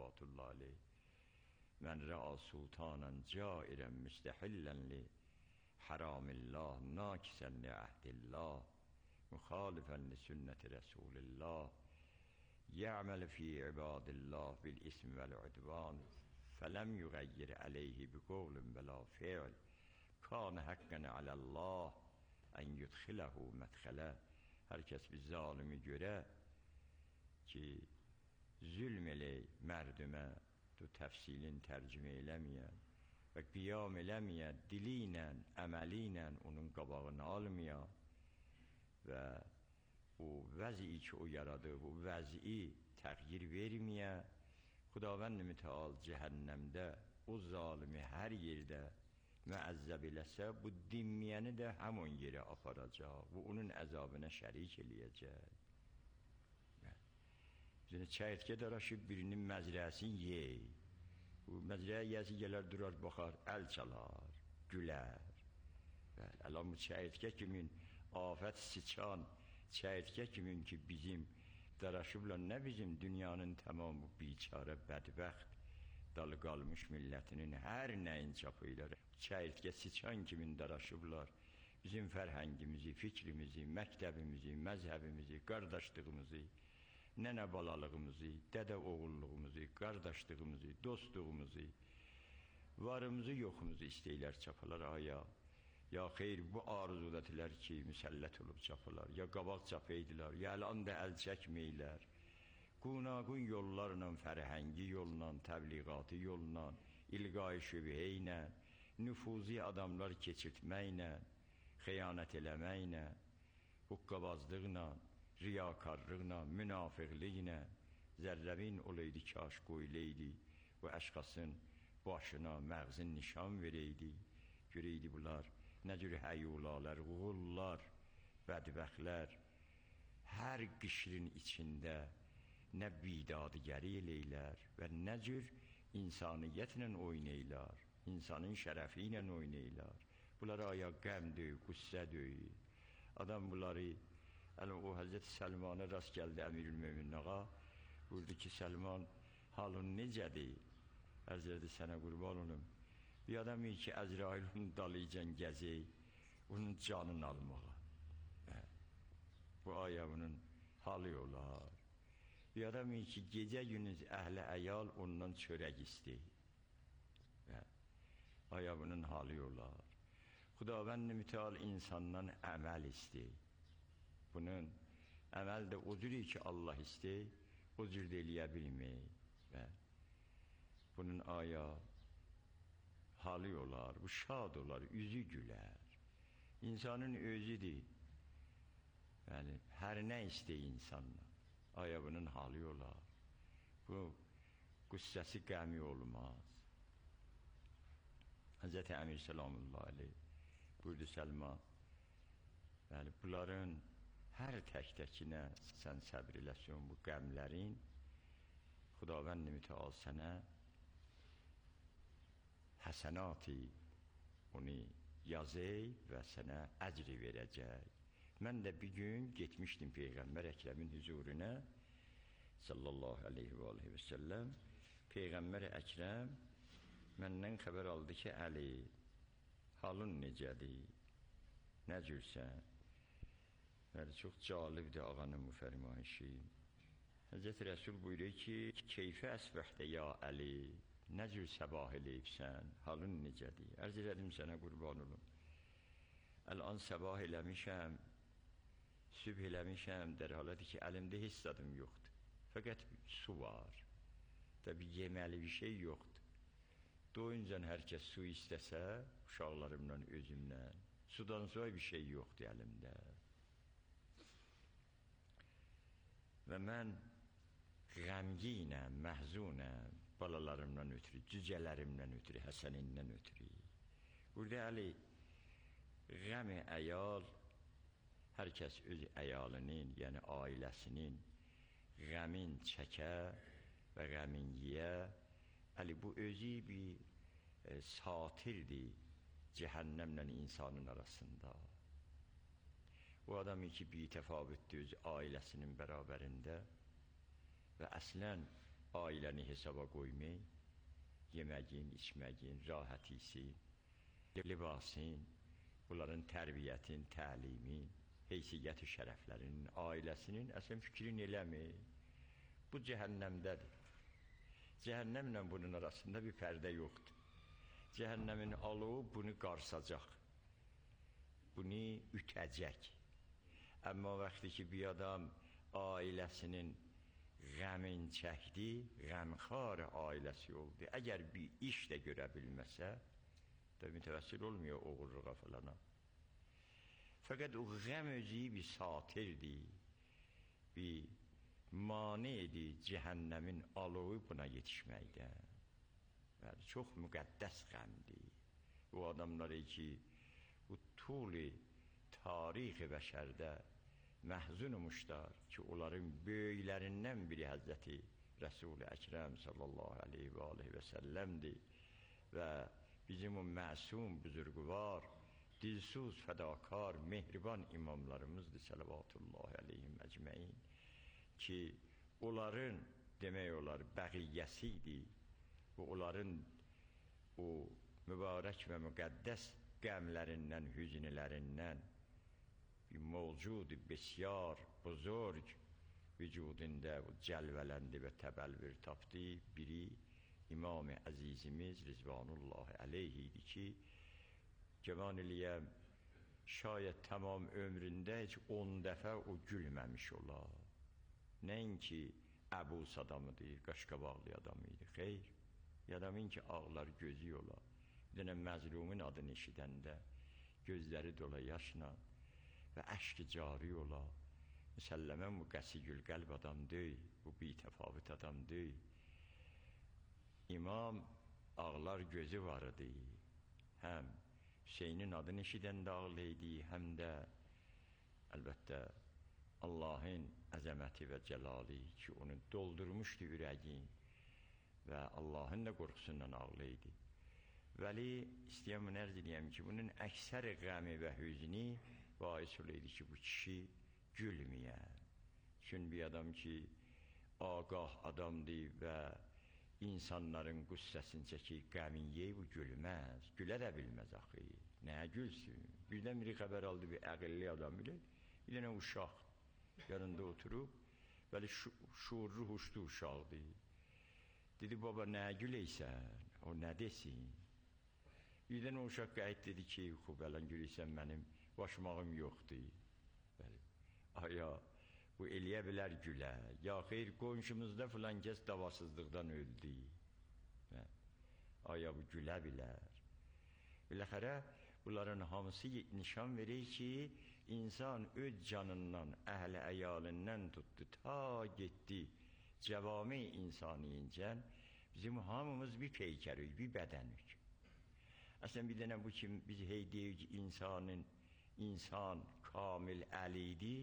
صلواتullah aleyh. Mən rə'a sultanan cairən müstəhillən li haramillah nakisən li əhdillah müxalifən li sünnəti Resulillah ya'məl fi ibadillah bil ism vəl-udvan fələm yüğəyyir əleyhi bi qovlun və la fi'l kan haqqən aləllah ən yudxiləhu mədxələ. Hər kəs bir zalimi görə ki, zülm elək mərdümə, tu təfsilin tərcümə eləməyən və qiyam eləməyən, dili ilə, əməli ilə onun qabağını almayan və o vəzi ki, o yaradı, bu vəzi təğyir verməyən, Xudavənd mütəal cəhənnəmdə o zalimi hər yerdə müəzzəb eləsə, bu dinməyəni də həmin yerə aparacaq, bu onun əzabına şərik eləyəcək. Çəyirtkə daraşıb birinin məzrəsini yey. Bu məzrəyə yiyəsi gələr, durar, baxar, əl çalar, gülər. Əlan bu çəyirtkə kimin afət sıçan, çəyirtkə kimin ki bizim daraşıblar, nə bizim dünyanın tamamı biçarə, bədbəxt, dalı qalmış millətinin hər nəyin çapıylar. Çəyirtkə sıçan kimin daraşıblar, bizim fərhəngimizi, fikrimizi, məktəbimizi, məzhəbimizi, qardaşlığımızı, nənə balalığımızı, dədə oğulluğumuzu, qardaşlığımızı, dostluğumuzu, varımızı, yoxumuzu istəyirlər çapalar aya. Ya xeyr, bu arzudadilər ki, müsəllət olub çapalar, ya qabaq çapaydılar, ya əlan da əl çəkməyirlər. Qunaqun yollarla, fərhəngi yolla, təbliğatı yolla, ilqai şübhə ilə, nüfuzi adamlar keçirtməklə, xəyanət eləməklə, huqqabazlıqla, riyakarlıqla, münafiqliklə, zərrəvin olaydı kaş qoyuleydi və əşxasın başına məğzin nişan vereydi, göreydi bunlar nə cür həyulalar, uğullar, bədbəxtlər, hər qişrin içində nə bidadigəri eləylər və nə cür insaniyyətlə oynayırlar, insanın şərəfi ilə oynayırlar. Bunlara aya qəm döyü, qüssə döyü. Adam bunları, o Həzrəti Səlman'a rast gəldi Əmirül-Möminin ağa, buyurdu ki, Səlman halın necədir? Ərz elədi, sənə qurban olum. Bir adam ki, Əzrail onun dalıcan gəzək, onun canını almağa. Bu aya bunun halı olar. Bir adam ki, gecə günüz əhli əyal ondan çörək istəyir. Aya bunun halı olar. Xudavənd mütəal insandan əməl istəyir. Bunun əməl də o cürü ki, Allah istəyir, o cür də eləyə bilməyir. Bunun aya halı olar, bu şad olar, üzü gülər. İnsanın özüdür. Yəni, hər nə istəyir insanla. Aya bunun halı olar. Bu, qüssəsi qəmi olmaz. Həzrəti Əmir Səlamullah aleyh buyurdu Səlman, bunların hər tək-təkinə sən səbr eləsin bu qəmlərin, Xudavənd mütəal sənə həsənati onu yazıb və sənə əcri verəcək. Mən də bir gün getmişdim Peyğəmbər Əkrəmin huzuruna sallallahu aleyhi və aleyhi və səlləm. Peyğəmbər Əkrəm məndən xəbər aldı ki, Əli, halın necədir, nə cürsən? Çox calibdir ağanın bu fərmayişi. Həzrəti Rəsul buyuruyor ki, keyfə əsbəxdə ya Əli, nə cür səbah eləyibsən, halın necədir? Ərz elədim sənə qurban olum. Əl-an səbah eləmişəm, sübh eləmişəm, der halədir ki, əlimdə heç zadım yoxdur. Fəqət su var, da bir yeməli bir şey yoxdur. Doyuncan hər kəs su istəsə, uşaqlarımla, özümlə, sudan sonra bir şey yoxdur əlimdə. Və mən qəmginəm, məhzunəm, balalarımdan ötürü, cücələrimdən ötürü, Həsənindən ötürü. Burada Əli, qəmi əyal, hər kəs öz əyalının, yəni ailəsinin qəmin çəkə və qəmin yiyə. Əli, bu özü bir satirdir cəhənnəmlə insanın arasında. O adam ki, bir təfavüddür öz ailəsinin bərabərində və əslən ailəni hesaba qoymayın, yeməyin, içməyin, rahatīsin, libasın, bunların tərbiyyətin, təlimin, heysiyyət-i şərəflərinin, ailəsinin əslən fikrini eləmir. Bu cəhənnəmdədir. Cəhənnəmlə bunun arasında bir pərdə yoxdur. Cəhənnəmin alovu bunu qarsacaq, bunu ütəcək. Amma vaxtı ki, bir adam ailəsinin qəmin çəkdi, qəmxar ailəsi oldu. Əgər bir iş də görə bilməsə, da mütəvəssil olmuyor oğurluğa falana. Fəqət o qəm özü bir satirdir, bir manidir cəhənnəmin alovu buna yetişməkdən. Yəni, çox müqəddəs qəmdir. O adamları ki, bu tuli tarixi bəşərdə məhzun olmuşlar ki, onların böyüklərindən biri Həzrəti Rəsul-i Əkrəm sallallahu aleyhi və aleyhi və səlləmdir və bizim o məsum, buzurgvar, dilsuz, fədakar, mehriban imamlarımızdır səlavatullahi aleyhim əcməin ki, onların demək olar bəqiyyəsi idi və onların o mübarək və müqəddəs qəmlərindən, hüznlərindən bir mevcud besyar, buzurg vücudunda cəlvələndi və təbəlvür tapdı. Biri İmam-ı Əzizimiz Rizvanullahi aleyhi idi ki, cəman eləyəm, şayət tamam ömründə heç 10 dəfə o gülməmiş olar. Nəinki əbus adamıdır, qaşqabaqlı adamıydı, xeyr. Adamın ki, ağlar gözü ola. Bir dənə məzlumun adını eşidəndə gözləri dola yaşla və əşk-i cari ola. Müsəlləmən bu qəsigül qəlb adam deyil, bu bitəfavit adam deyil. İmam ağlar gözü var idi. Həm Hüseynin adını eşidəndə ağlaydı, həm də əlbəttə Allahın əzəməti və cəlali ki, onu doldurmuşdu ürəyin və Allahın da qorxusundan ağlaydı. Vəli istəyəm bunu ərz edəyəm ki, bunun əksər qəmi və hüzni bahis olaydı ki, bu kişi gülməyər. Çünki bir adam ki, ağah adamdır və insanların qüssəsini çəkir, qəmin yeyib, bu gülməz. Gülə də bilməz axı. Nəyə gülsün? Birdən biri xəbər aldı, bir əqilli adam bilir. Bir dənə uşaq yanında oturub, bəli şuurlu, huşlu uşaqdır. Dedi, baba, nəyə güləysən? O nə desin? Birdən o uşaq qəyət dedi ki, xubələn güləysən, mənim başmağım yoxdur. Bəli, aya, bu eləyə bilər gülə. Ya xeyr, qonşumuzda filan kəs davasızlıqdan öldü. Aya, bu gülə bilər. Biləxərə, bunların hamısı nişan verir ki, insan öz canından, əhl-i əyalindən tutdu, ta getdi. Cəvami insaniyincən bizim hamımız bir peykərik, bir bədənik. Əslən bir dənə bu ki, biz hey deyik ki, insan kamil əlidir.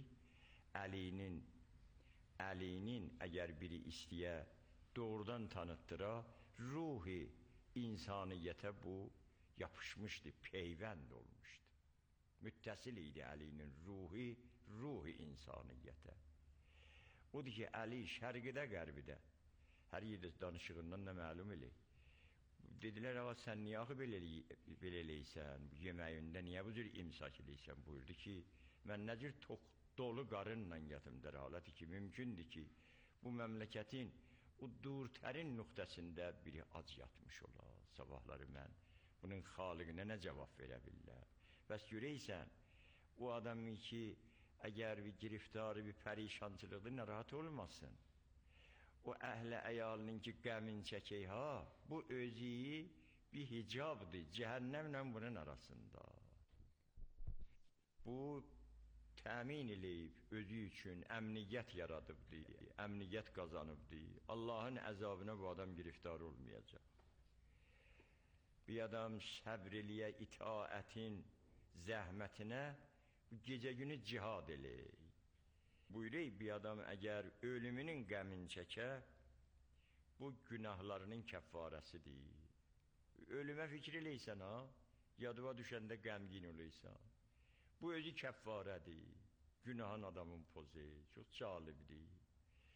Əlinin əgər biri istəyə doğrudan tanıtdıra, ruhi insaniyyətə bu yapışmışdı, peyvənd olmuşdu. Müttəsil idi əlinin ruhi insaniyyətə. Odur ki, Əli şərqidə, qərbidə, hər yerdə danışığından da məlum eləyir. Dedilər, ağa, sən niyə axı belə eləysən, yeməyində niyə bu cür imsak eləysən? Buyurdu ki, mən nə cür dolu qarınla yatımdır, haləti ki, mümkündür ki, bu məmləkətin o durtərin nöqtəsində biri ac yatmış ola. Sabahları mən bunun xaliqinə nə cavab verə billər? Bəs görəysən, o adamın ki, əgər bir giriftarı, bir pərişancılıqdır, narahat olmasın. O əhlə əyalının ki, qəmin çəkək, bu özü bir hicabdır, cəhənnəmlə bunun arasında. Bu, təmin eləyib, özü üçün əmniyyət yaradıbdır, əmniyyət qazanıbdır. Allahın əzabına bu adam giriftar olmayacaq. Bir adam səbr eləyə itaətin zəhmətinə, bu gecə günü cihad eləyək. Buyurək, bir adam əgər ölümünün qəmin çəkə, bu günahlarının kəffarəsidir. Ölümə fikir eləysən, yadıva düşəndə qəmgin oluysan. Bu özü kəffarədir. Günahın adamın pozu, çox calibdir.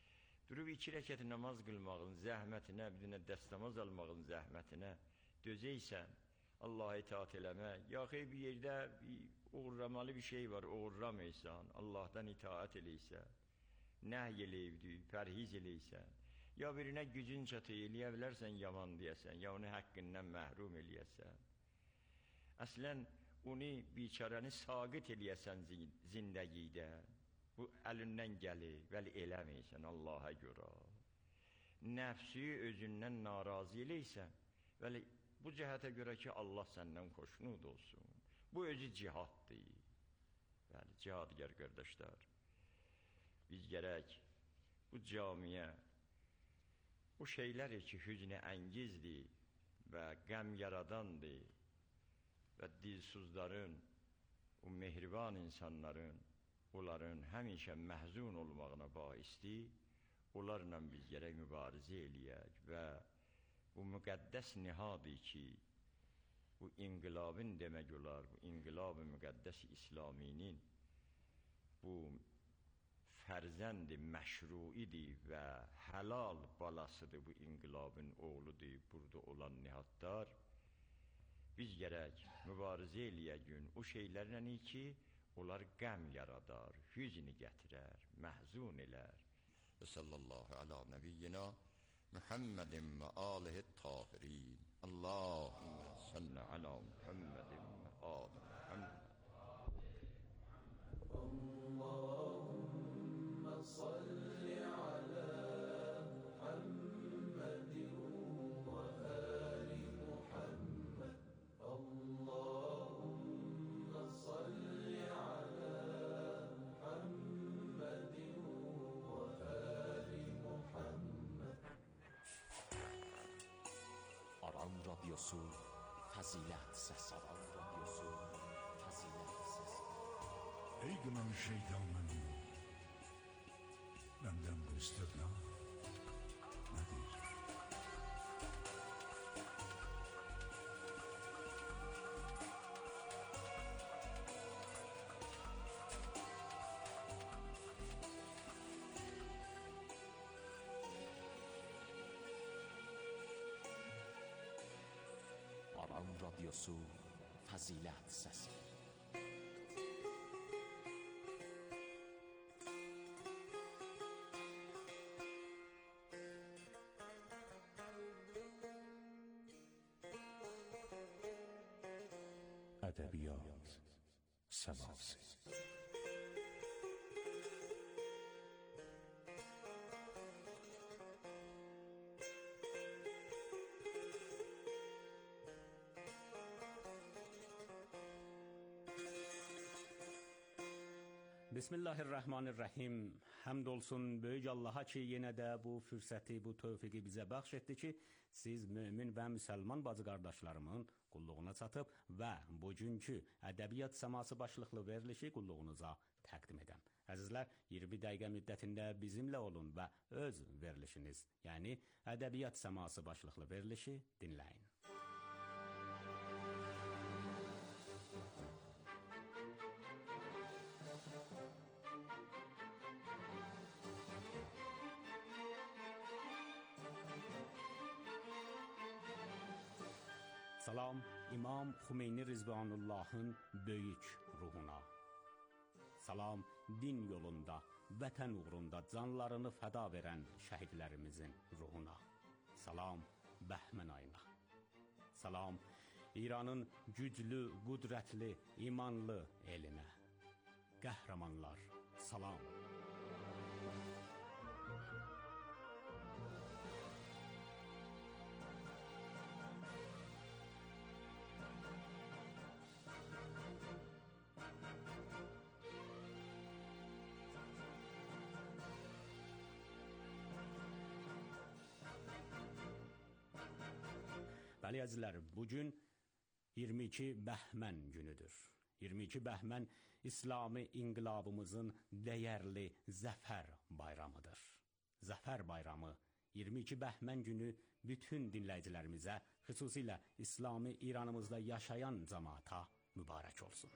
durub 2 rəkət namaz qılmağın zəhmətinə, bir dənə dəstəmaz almağın zəhmətinə dözəysən, Allah'a itaat eləmək, yaxı bir yerdə uğurlamalı bir şey var, uğurlamaysan, Allah'tan itaat eləysən, nəhy eləyibdir, pərhiz eləysən, ya birinə gücün çatı eləyə bilərsən, yaman deyəsən, ya onu haqqından məhrum eləyəsən. Əslən, onu biçarəni saqit eləyəsən zindəgidə, bu əlindən gəlir, vəli eləməysən Allah'a görə. Nəfsi özündən narazı eləysən, vəli bu cəhətə görə ki, Allah səndən xoşnud olsun. Bu özü cihaddır. Yəni, cihadgər qardaşlar. Biz gərək bu camiyə o şeyləri ki, hüznə əngizdir və qəm yaradandır və dilsuzların, o mehriban insanların, onların həmişə məhzun olmağına baisdir, onlarla biz gərək mübarizə eləyək və bu müqəddəs nihadır ki, bu inqilabın demək olar, bu inqilab-ı müqəddəs İslaminin bu fərzənd-i məşruidir və həlal balasıdır, bu inqilabın oğludur, burada olan nihadlar. Biz gərək mübarizə eləyək gün o şeylərlə ki, onlar qəm yaradar, hüzni gətirər, məhzun elər. Və sallallahu ala nəbiyyina Muhammedin və alihi tahirin. Allahümme salli ala Muhammedin və ali Muhammed. Allahümme salli ala Muhammedin və ali Muhammed. Allahümme salli ala Muhammedin və ali Muhammed. Aran Radyosu Fazilet Sesi. Aran Radyosu Fazilet Sesi. Ey gınan şeytanın, benden bu istirna nedir? Aran Radyosu Fazilet Sesi. Ədəbiyyat səması. Bismillahirrahmanirrahim. Həmd olsun böyük Allaha ki, yenə də bu fürsəti, bu tövfiqi bizə bəxş etdi ki, siz mömin və müsəlman bacı qardaşlarımın qulluğuna çatıb və bugünkü ədəbiyyat səması başlıqlı verilişi qulluğunuza təqdim edəm. Əzizlər, 20 dəqiqə müddətində bizimlə olun və öz verilişiniz, yəni ədəbiyyat səması başlıqlı verilişi dinləyin. Salam İmam Xümeyni Rizvanullahın böyük ruhuna. Salam din yolunda, vətən uğrunda canlarını fəda verən şəhidlərimizin ruhuna. Salam Bəhmən ayına. Salam İranın güclü, qudrətli, imanlı elinə. Qəhrəmanlar, salam. Bəli əzizlər, bugün 22 Bəhmən günüdür. 22 Bəhmən İslami inqilabımızın dəyərli zəfər bayramıdır. Zəfər bayramı 22 Bəhmən günü bütün dinləyicilərimizə, xüsusilə İslami İranımızda yaşayan cəmaata mübarək olsun.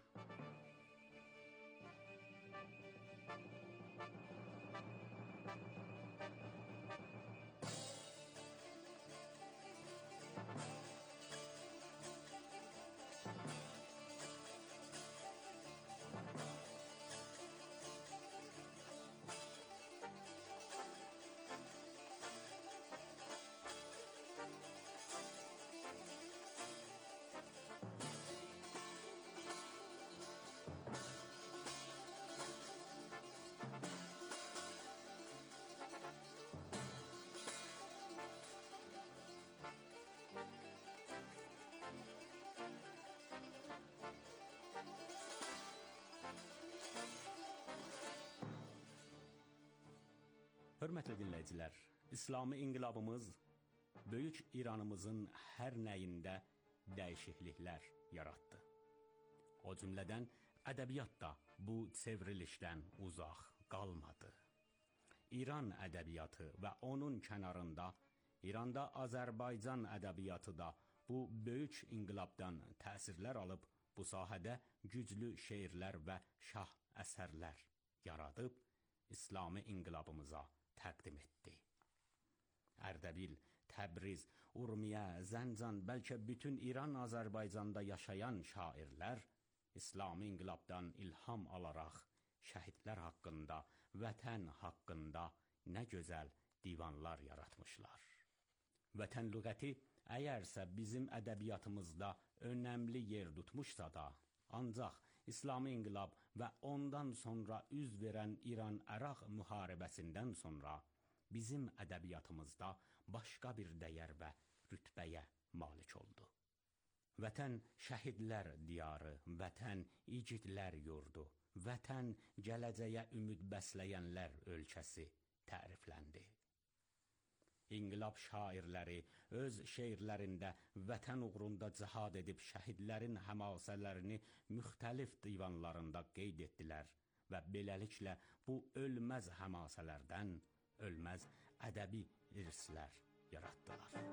Hörmətli dinləyicilər, İslami inqilabımız böyük İranımızın hər nəyində dəyişikliklər yaratdı. O cümlədən ədəbiyyat da bu çevrilişdən uzaq qalmadı. İran ədəbiyyatı və onun kənarında İranda Azərbaycan ədəbiyyatı da bu böyük inqilabdan təsirlər alıb bu sahədə güclü şeirlər və şah əsərlər yaradıb İslami inqilabımıza təqdim etdi. Ərdəbil, Təbriz, Urmiyə, Zəncan, bəlkə bütün İran Azərbaycanda yaşayan şairlər İslami inqilabdan ilham alaraq şəhidlər haqqında, vətən haqqında nə gözəl divanlar yaratmışlar. Vətən lüğəti əgərsə bizim ədəbiyyatımızda önəmli yer tutmuşsa da, ancaq İslami inqilab və ondan sonra üz verən İran-Əraq müharibəsindən sonra bizim ədəbiyyatımızda başqa bir dəyər və rütbəyə malik oldu. Vətən şəhidlər diyarı, vətən igidlər yurdu, vətən gələcəyə ümid bəsləyənlər ölkəsi tərifləndi. İnqilab şairləri öz şeirlərində vətən uğrunda cihad edib şəhidlərin həmasələrini müxtəlif divanlarında qeyd etdilər və beləliklə bu ölməz həmasələrdən ölməz ədəbi irslər yaratdılar.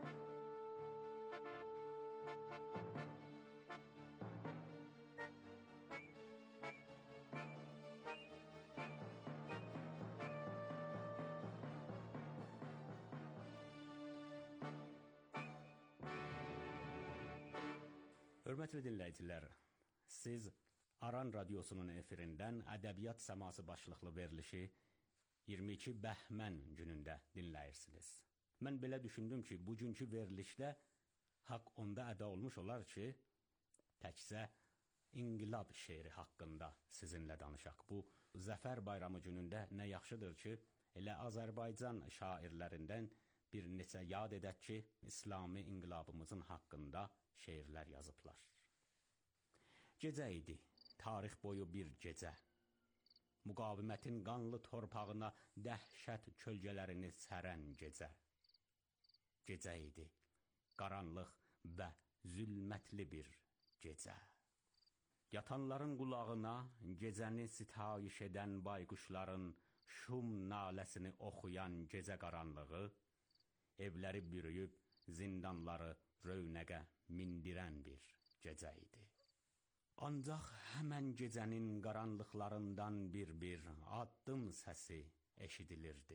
Hörmətli dinləyicilər, siz Aran Radiosunun efirindən Ədəbiyyat Səması başlıqlı verilişi 22 Bəhmən günündə dinləyirsiniz. Mən belə düşündüm ki, bugünkü verilişdə haqq onda əda olmuş olar ki, təkcə İnqilab şeiri haqqında sizinlə danışaq. Bu, Zəfər bayramı günündə nə yaxşıdır ki, elə Azərbaycan şairlərindən bir neçə yad edək ki, İslami inqilabımızın haqqında şeirlər yazıblar. Gecə idi, tarix boyu bir gecə. Müqavimətin qanlı torpağına dəhşət kölgələrini sərən gecə. Gecə idi, qaranlıq və zülmətli bir gecə. Yatanların qulağına gecəni sitayiş edən bayquşların şum naləsini oxuyan gecə qaranlığı, evləri bürüyüb zindanları rövnəqə mindirən bir gecə idi. Ancaq həmən gecənin qaranlıqlarından bir addım səsi eşidilirdi.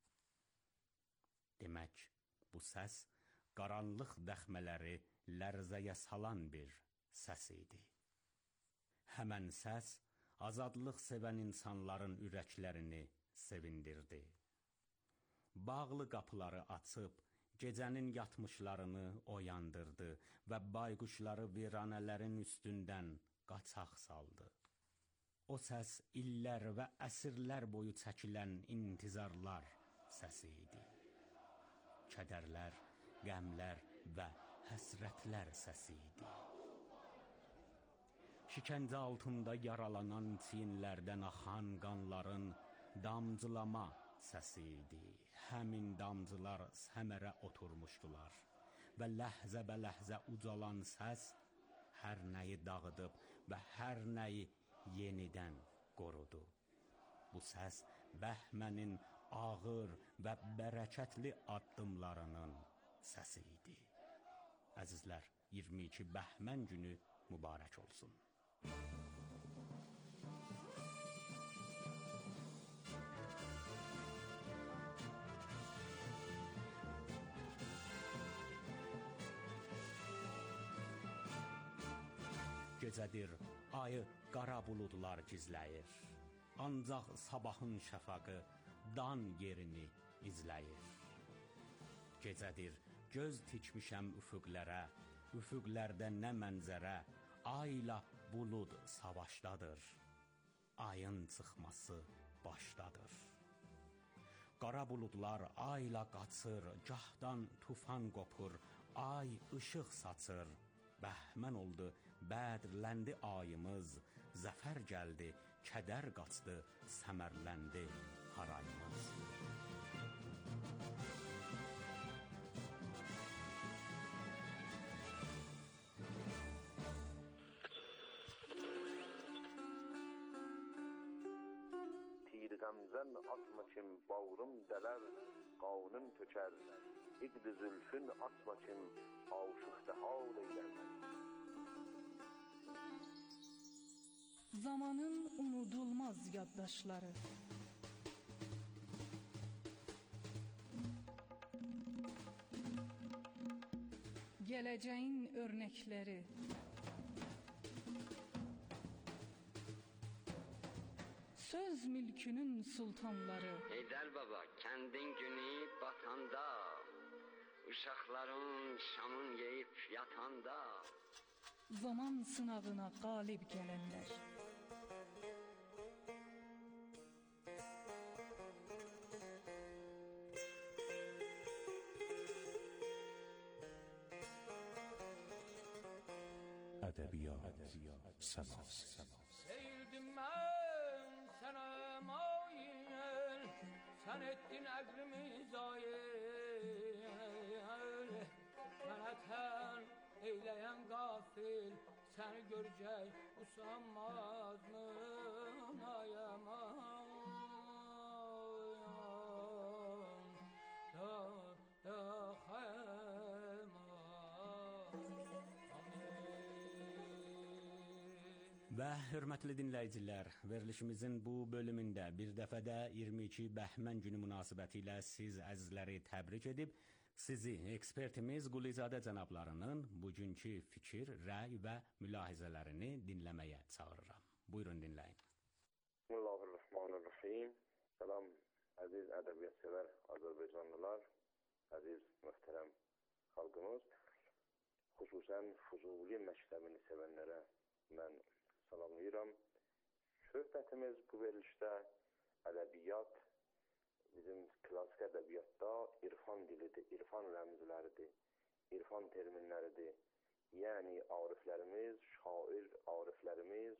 Demək, bu səs qaranlıq dəxmələri lərzəyə salan bir səs idi. Həmən səs azadlıq sevən insanların ürəklərini sevindirdi. Bağlı qapıları açıb, gecənin yatmışlarını oyandırdı və bayquşları viranələrin üstündən qaçaq saldı. O səs illər və əsrlər boyu çəkilən intizarlar səsi idi. Kədərlər, qəmlər və həsrətlər səsi idi. Şikəncə altında yaralanan çiyinlərdən axan qanların damcılama səsi idi. Həmin damcılar səmərə oturmuşdular və ləhzə-bələhzə ucalan səs hər nəyi dağıdıb və hər nəyi yenidən qorudu. Bu səs Bəhmənin ağır və bərəkətli addımlarının səsi idi. Əzizlər, 22 Bəhmən günü mübarək olsun. Gecədir, ayı qara buludlar gizləyir. Ancaq sabahın şəfaqı dan yerini izləyir. Gecədir, göz tikmişəm üfüqlərə, üfüqlərdə nə mənzərə, ayla bulud savaşdadır. Ayın çıxması başdadır. Qara buludlar ayla qaçır, gahdan tufan qopur, ay ışıq saçır. Bəhmən oldu, bədrləndi ayımız, zəfər gəldi, kədər qaçdı, səmərləndi harayımız. Zemzem atma kim bağrım dələr, qanım tökər. İqd-i zülfün atma kim aşıqda hal eylər. Zamanın unudulmaz yaddaşları. Geleceğin örnekleri. Söz mülkünün sultanları. Heydər baba, kəndin günü batanda, uşaqların şamın yeyib yatanda, Zaman sınavına galip gelenler. Edebiyat Seması. Seyirdim ben sana mail, sen ettin əqlimi zayil. Mənə tən eyleyen gafil, seni görecek usanmaz mı ayaman? Da Və hörmətli dinləyicilər, verilişimizin bu bölümündə bir dəfədə 22 Bəhmən günü münasibəti ilə siz əzizləri təbrik edib, sizi ekspertimiz Qulizadə cənablarının bugünkü fikir, rəy və mülahizələrini dinləməyə çağırıram. Buyurun dinləyin. Bismillahirrahmanirrahim. Salam əziz ədəbiyyatçılar, Azərbaycanlılar, əziz möhtərəm xalqımız. Xüsusən Füzuli məktəbini sevənlərə mən salamlayıram. Söhbətimiz bu verilişdə ədəbiyyat, bizim klasik ədəbiyyatda irfan dilidir, irfan rəmzləridir, irfan terminləridir. Yəni ariflərimiz, şair ariflərimiz,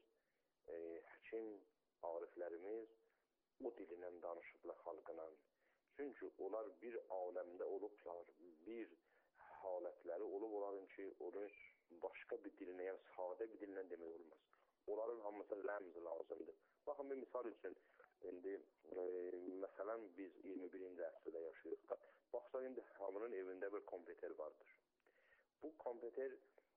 həkim ariflərimiz o dililə danışıblar xalqına. Çünki onlar bir aləmdə olublar, bir halətləri olub onların ki, onu başqa bir dilinə, yəni sadə bir dilinə demək olmaz. Onların hamısı rəmz lazımdır. Baxın, bir misal üçün, indi, məsələn, biz 21-ci əsrdə yaşayırıq da, baxsaq, indi hamının evində bir kompüter vardır. Bu kompüter,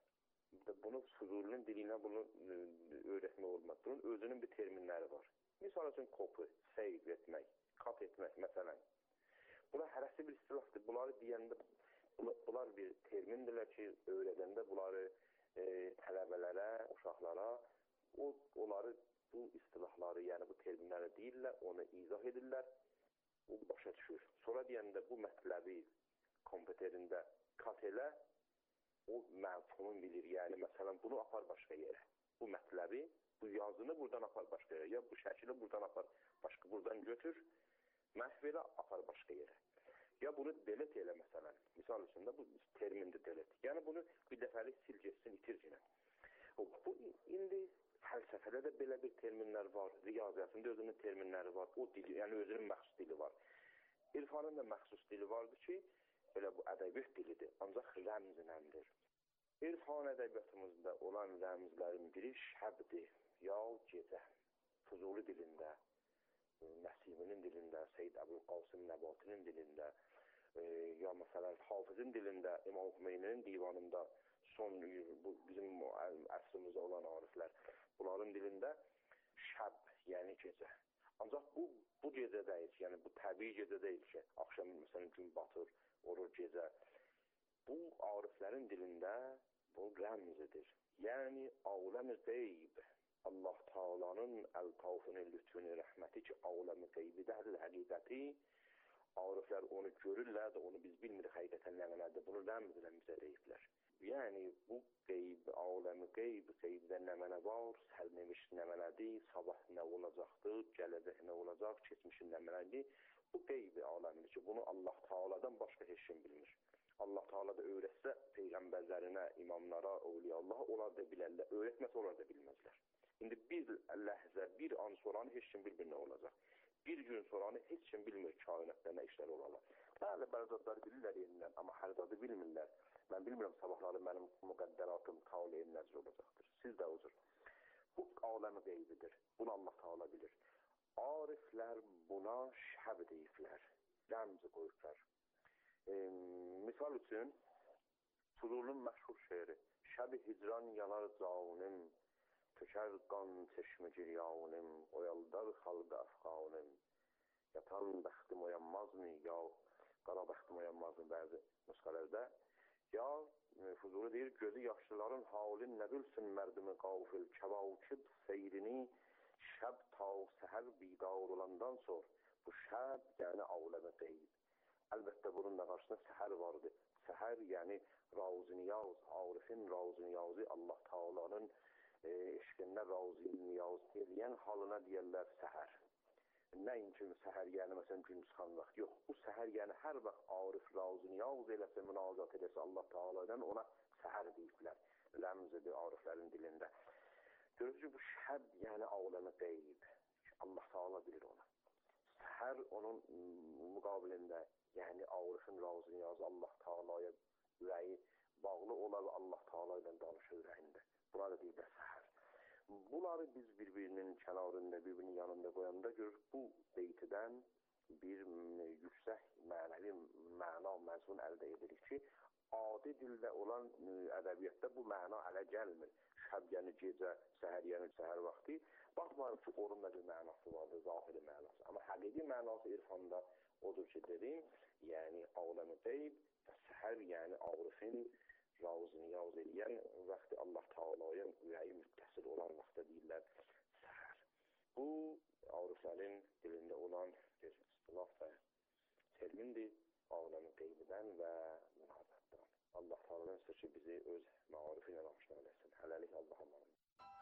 bunu Füzulinin dilinə bunu öyrətmək olmaz. Bunun özünün bir terminləri var. Misal üçün, kopu, seyv etmək, kat etmək, məsələn. Bunlar hərəsi bir istilahdır. Bunları deyəndə, bunlar bir termindirlər ki, öyrədəndə bunları tələbələrə, uşaqlara, onları bu istilahları, yəni bu terminləri deyirlər, onu izah edirlər, o başa düşür. Sonra deyəndə bu mətləbi kompüterində kat elə, o məfhumun bilir, yəni məsələn bunu apar başqa yerə. Bu mətləbi, bu yazını buradan apar başqa yerə, ya bu şəkili buradan apar başqa, buradan götür, məhv elə, apar başqa yerə. Ya bunu delet elə məsələn, misal üçün də bu termindir delet. Yəni bunu bir dəfəlik sil geçsin, itir cinə. Bu indi fəlsəfədə də belə bir terminlər var, riyaziyyatında özünün terminləri var, o dili, yəni özünün məxsus dili var. İrfanın da məxsus dili vardır ki, elə bu ədəbiyyat dilidir, ancaq rəmzinəndir. İrfan ədəbiyyatımızda olan rəmzlərin biri şəbdir, ya gecə, Füzuli dilində, Nəsiminin dilində, Seyyid Əbülqasım Nəbatinin dilində, ya məsələn Hafizin dilində, İmam Hümeyninin divanında, son bizim əsrimizdə olan ariflər, bunların dilində şəb, yəni gecə. Ancaq bu gecə deyil, yəni bu təbii gecə deyil ki, axşam məsələn gün batır, olur gecə. Bu ariflərin dilində bu rəmzidir. Yəni aləm-i qeyb, Allah Taala'nın əltafını, lütfünü, rəhməti ki, aləm-i qeybidir, həqiqəti. Ariflər onu görürlər də, onu biz bilmirik həqiqətən nə mənədir, bunu rəmzlə bizə deyiblər. Yəni bu qeyb, aləm-i qeyb, qeybdə nə mənə var, sərnəmiş nə mənədir, sabah nə olacaqdır, gələcək nə olacaq, keçmişin nə mənədir. Bu qeyb aləmidir ki, bunu Allah Taala'dan başqa heç kim bilmir. Allah Taala da öyrətsə peyğəmbərlərinə, imamlara, əvliyallaha, onlar da bilərlər, öyrətməsə onlar da bilməzlər. İndi bir ləhzə, bir an soranı heç kim bilmir nə olacaq. Bir gün soranı heç kim bilmir kainatda nə işlər olarlar. Bəli, bərzadları bilirlər yerindən, amma hər zadı bilmirlər. Mən bilmirəm sabahları mənim müqəddəratım taleyin nəzr olacaqdır. Siz də uzur. Bu aləmi qeybidir. Bunu Allah Taala bilir. Ariflər buna şəb deyiblər, rəmz qoyublar. Misal üçün, Fuzulun məşhur şeiri, şəb-i hicran yanar canım, tökər qan çeşmi giryanım, oyaldar xalqa əfqanım, yatan bəxtim oyanmazmı, ya qara bəxtim oyanmazmı bəzi nüsxələrdə. Ya Fuzuli deyir, gözü yaşlıların halin nə bilsin mərdimi qafil, kəvakib seyrini şəb ta səhər bidar olandan sonra, bu şəb yəni aləmi qeyb. Əlbəttə bunun da qarşısında səhər vardı. Səhər yəni razı-niyaz, Arifin razı-niyazı, Allah Taala'nın eşqində razı-niyaz edən halına deyərlər səhər. Nəinki səhər yəni məsələn gün çıxan vaxt, yox. Bu səhər yəni hər vaxt Arif razı-niyaz eləsə, münacat eləsə Allah Taala'dan ona səhər deyiblər. Ləmz-dir Ariflərin dilində. Görürsünüz ki, bu şəb yəni aləmi qeyb. Allah Taala bilir onu. Səhər onun müqabilində yəni Arifin razı-niyazı Allah Taala'ya ürəyi bağlı olar və Allah Taala ilə danışır ürəyində. Buna da deyirlər səhər. Bunları biz bir-birinin kənarında, bir-birinin yanında qoyanda görürük, bu beytidən bir yüksək mənəvi məna, məzmun əldə edirik ki, adi dildə olan ədəbiyyatda bu məna hələ gəlmir. Şəb yəni gecə, səhər yəni səhər vaxtı. Baxmayın ki, onun da bir mənası vardır, zahiri mənası. Amma həqiqi mənası irfanda odur ki, dedim, yəni aləmi qeyb və səhər yəni Arifin razı-niyaz edən vaxtı Allah Taala'ya ürəyi müttəsil olan vaxtda deyirlər səhər. Bu, Ariflərin dilində olan bir istilah və termindir, aləmi qeybidən və münacatdan. Allah Taala'dan istəyir ki, bizi öz marifi ilə aşina eləsin. Hələlik Allah'a emanet.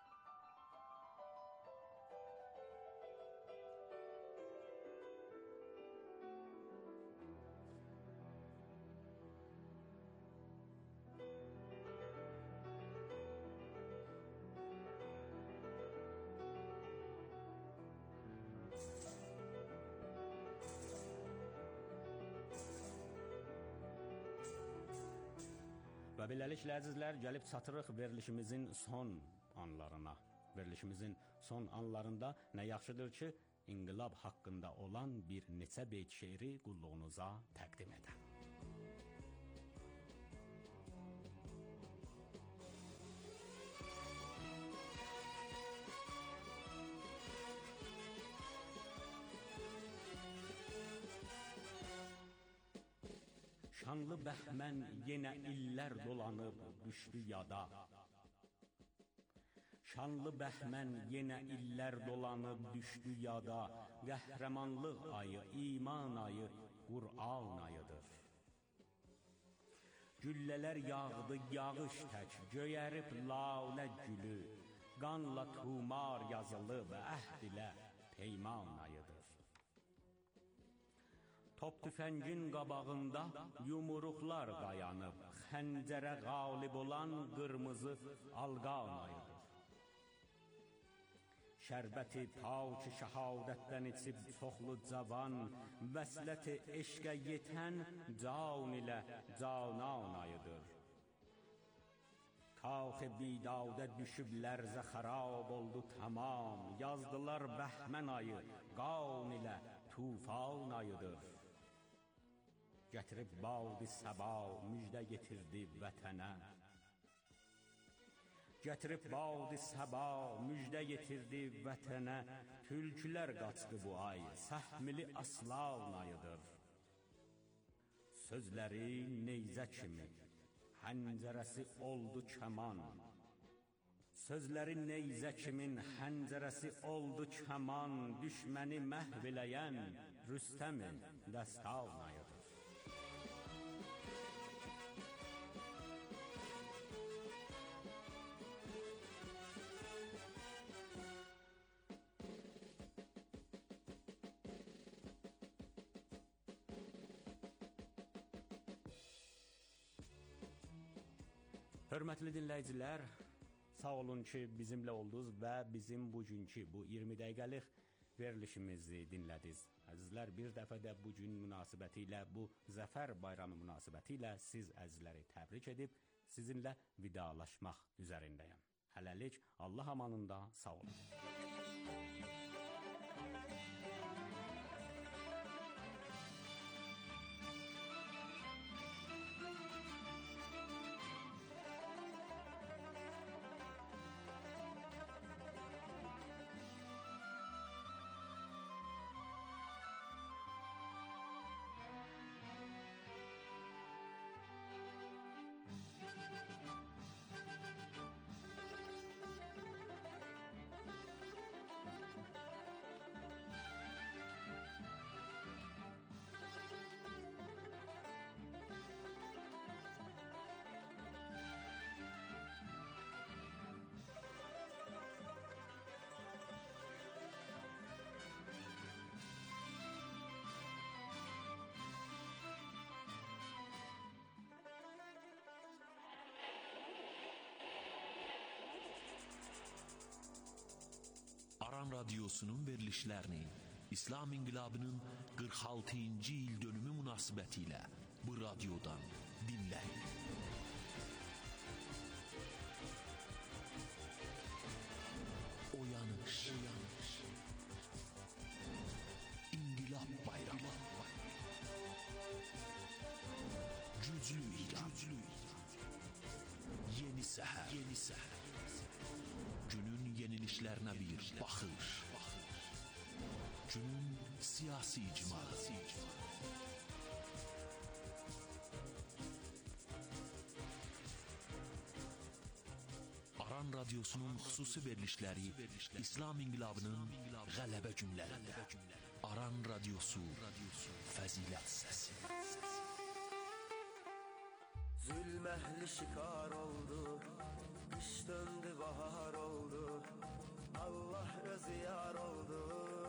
Və beləliklə, əzizlər, gəlib çatırıq verilişimizin son anlarına. Verilişimizin son anlarında nə yaxşıdır ki, inqilab haqqında olan bir neçə beyt şeiri qulluğunuza təqdim edəm. Şanlı Bəhmən yenə illər dolanıb düşdü yada. Şanlı Bəhmən yenə illər dolanıb düşdü yada. Qəhrəmanlıq ayı, iman ayı, Qur'an ayıdır. Güllələr yağdı, yağış tək, göyərib lalə gülü. Qanla tumar yazılıb, əhd ilə peyman ayıdır. Top tüfəngin qabağında yumruqlar dayanıb, xəncərə qalib olan qırmızı alqan ayıdır. Şərbəti pak-ı şəhadətdən içib çoxlu cavan, vəsləti eşqə yetən can ilə canan ayıdır. Kax-ı bidadə düşüb lərzə xarab oldu tamam, yazdılar Bəhmən ayı, qan ilə tufan ayıdır. Gətirib bağdı səba, müjdə getirdi vətənə. Gətirib bağdı səba, müjdə getirdi vətənə. Tülkülər qaçdı bu ay, səhmili aslan ayıdır. Sözləri neyzə kimi, həncərəsi oldu kəman. Sözləri neyzə kimin, həncərəsi oldu kəman. Düşməni məhv eləyən Rüstəmin dəstan ayıdır. Hörmətli dinləyicilər, sağ olun ki, bizimlə oldunuz və bizim bugünkü bu 20 dəqiqəlik verilişimizi dinlədiniz. Əzizlər, bir dəfə də bugün münasibəti ilə, bu Zəfər bayramı münasibəti ilə siz əzizləri təbrik edib, sizinlə vidalaşmaq üzərindəyəm. Hələlik, Allah amanında sağ olun. Radyosu'nun verilişlərini İslam İnqilabının 46-cı il dönümü münasibətilə bu radyodan dinləyin. Oyanış. İnqilab bayramı. Güclü İran. Yeni səhər. Günün yenilişlərinə bir baxış. Günün siyasi icmalı. Aran Radyosu'nun xüsusi verilişləri İslam İnqilabının qələbə günlərində. Aran Radyosu, fəzilət səsi. Zülm əhli şikar oldu, qış döndü bahar oldu, Allah özü yar oldu.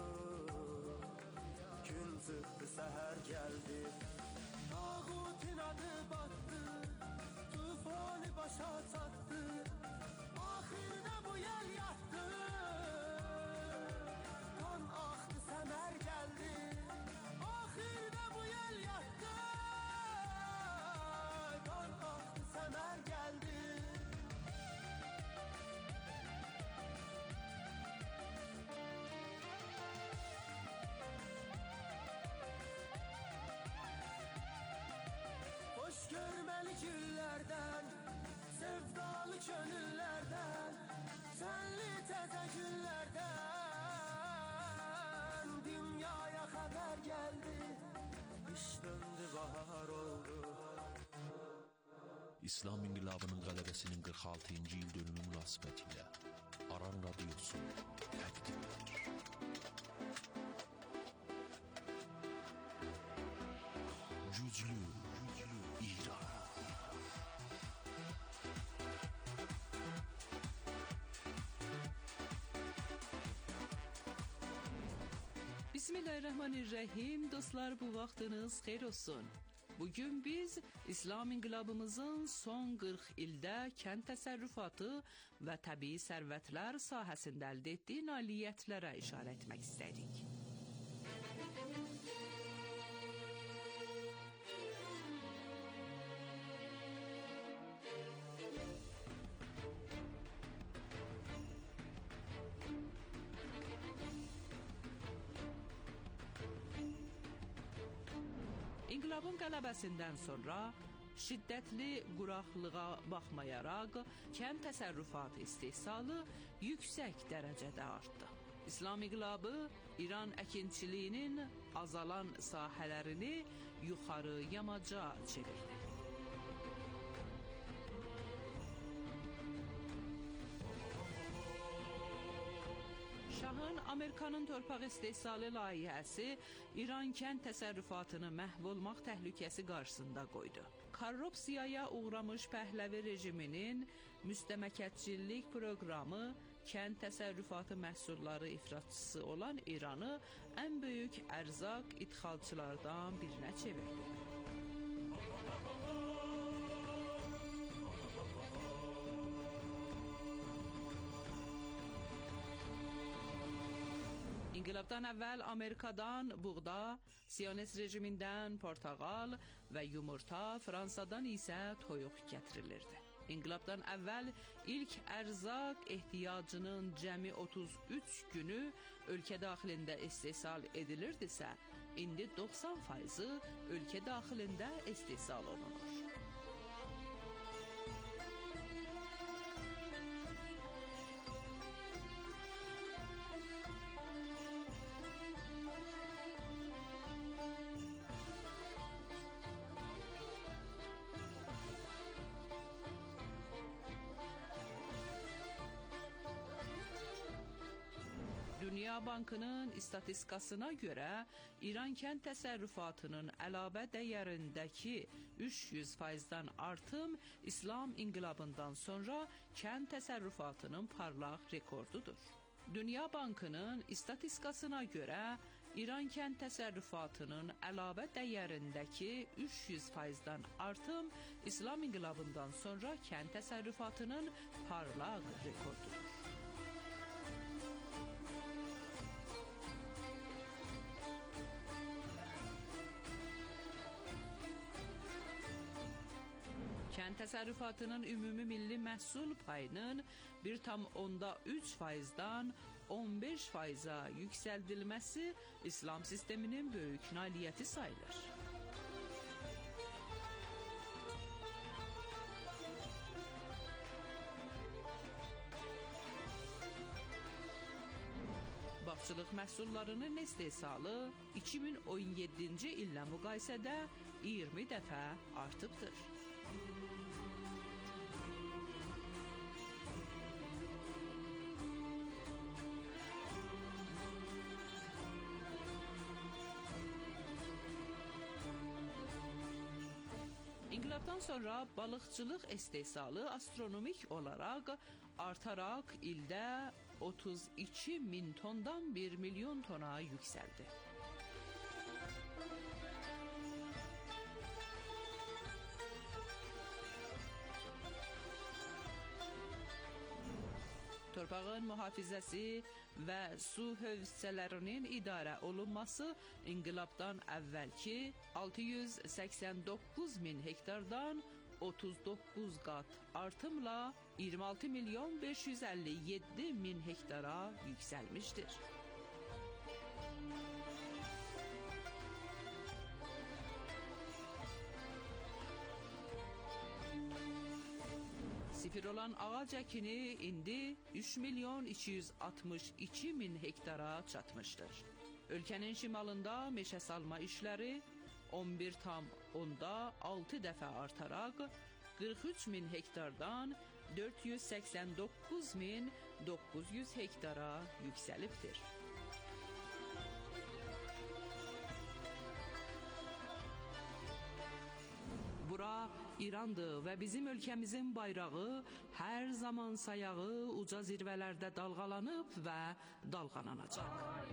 Gün çıxdı səhər gəldi, tağutin adı battı, tufanı başa çatdı, axirdə bu yel yatdı. Kan axdı səmər gəldi, axirdə bu yel yatdı. Kan axdı səmər gəldi. Hoş görməli güllərdən, sevdalı könüllərdən, sənli təzə günlərdən dünyaya xəbər gəldi, qış döndü bahar oldu. İslam İnqilabının qələbəsinin 46-cı il dönümü münasibətilə Aran Radyosu təqdim edir. Güclü İran. Bismillahirrahmanirrahim. Dostlar, bu vaxtınız xeyir olsun. Bugün biz İslam İnqilabımızın son 40 ildə kənd təsərrüfatı və təbii sərvətlər sahəsində əldə etdiyi nailiyyətlərə işarə etmək istədik. İnqilabın qələbəsindən sonra şiddətli quraqlığa baxmayaraq kənd təsərrüfatı istehsalı yüksək dərəcədə artdı. İslam İnqilabı İran əkinçiliyinin azalan sahələrini yuxarı yamaca çevirdi. Şahın Amerikanın torpaq istehsalı layihəsi İran kənd təsərrüfatını məhv olmaq təhlükəsi qarşısında qoydu. Korrupsiyaya uğramış Pəhləvi rejiminin müstəmləkəçilik proqramı kənd təsərrüfatı məhsulları ifratçısı olan İranı ən böyük ərzaq ixracçılardan birinə çevirdi. İnqilabdan əvvəl Amerikadan buğda, Siyonist rejimindən portağal və yumurta, Fransadan isə toyuq gətirilirdi. İnqilabdan əvvəl ilk ərzaq ehtiyacının cəmi 33 günü ölkə daxilində istehsal edilirdisə, indi 90%-ı ölkə daxilində istehsal olunur. Dünya Bankının istatistikasına görə İran kənd təsərrüfatının əlavə dəyərindəki 300%-dən artım İslam İnqilabından sonra kənd təsərrüfatının parlaq rekordudur. Dünya Bankının istatistikasına görə İran kənd təsərrüfatının əlavə dəyərindəki 300%-dən artım İslam İnqilabından sonra kənd təsərrüfatının parlaq rekordudur. Kənd təsərrüfatının ümumi milli məhsul payının 1,3%-dan 15%-a yüksəldilməsi İslam sisteminin böyük nailiyyəti sayılır. Bağçılıq məhsullarının istehsalı 2017-ci illə müqayisədə 20 dəfə artıbdır. İnqilabdan sonra balıqçılıq istehsalı astronomik olaraq artaraq ildə 32 min tondan 1 milyon tona yüksəldi. Torpağın mühafizəsi və su hövzələrinin idarə olunması inqilabdan əvvəlki 689 min hektardan 39 qat artımla 26 milyon 557 min hektara yüksəlmişdir. Sifir olan ağac əkini indi 3 milyon 262 min hektara çatmışdır. Ölkənin şimalında meşə salma işləri 11,6 dəfə artaraq 43 min hektardan 489 min 900 hektara yüksəlibdir. Bura İrandır və bizim ölkəmizin bayrağı hər zaman sayağı uca zirvələrdə dalğalanıb və dalğalanacaq.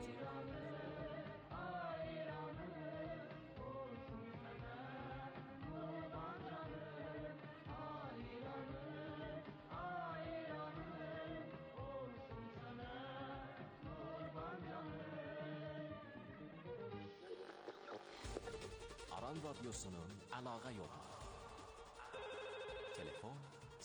Aran Radyosu'nun əlaqə yolu. Telefon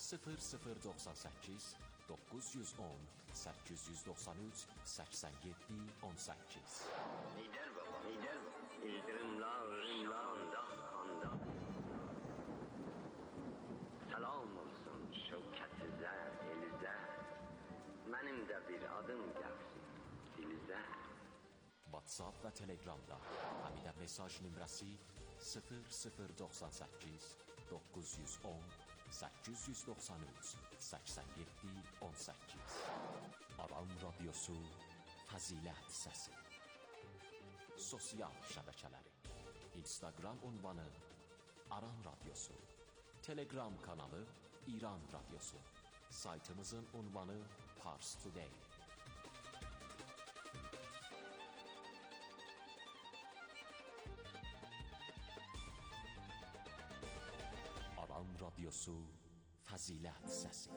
0098 910 893 87 18. Lider baba, lider baba. İldırımlar anda anda. Salam olsun şevkətizə, elizə. Mənim də bir adım gəlsin dilizə. WhatsApp və Telegramda Həmidə mesaj nömrəsi 0098 910 893 87 18. Aran Radyosu Fəzilət Səsi. Sosial şəbəkələri: Instagram ünvanı Aran Radyosu, Telegram kanalı İran Radyosu, saytımızın ünvanı Pars Today. Aran Radyosu Fəzilət Səsi.